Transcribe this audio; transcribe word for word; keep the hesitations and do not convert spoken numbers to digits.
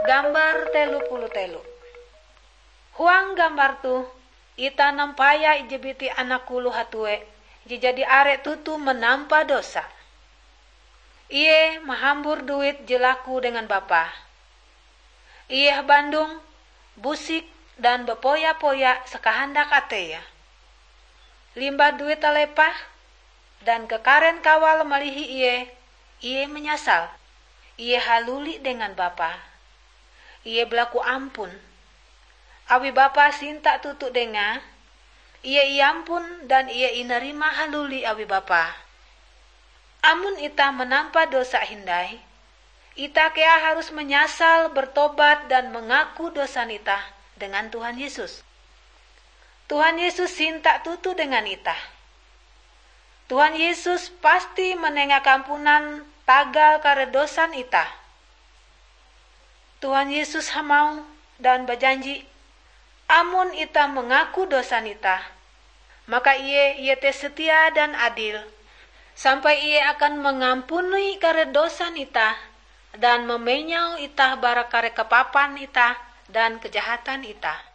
Gambar telu puluh telu. Huang gambar tu, ita nampaya ijebiti anak kulu hatue, jadi arek tutu menampa dosa. Iye mahambur duit jelaku dengan bapa. Iye Bandung, busik dan bepoya-poya sekahandak ateya. Limbah duit talepah dan kekaren kawal malihi iye, iye menyasal. Iye haluli dengan bapa. Iye berlaku ampun. Awi bapa sinta tutu denga, iye iampun dan iye inerima haluli awi bapa. Amun ita menampa dosa hindai, ita kea harus menyasal, bertobat dan mengaku dosa ita dengan Tuhan Yesus. Tuhan Yesus sinta tutu dengan ita. Tuhan Yesus pasti menengah kampunan tagal karedosan ita. Tuhan Yesus hamau dan berjanji, amun ita mengaku dosa ita, maka iye iye te setia dan adil, sampai iye akan mengampuni karedosan ita dan memenyau ita bara kare kepapan ita dan kejahatan ita.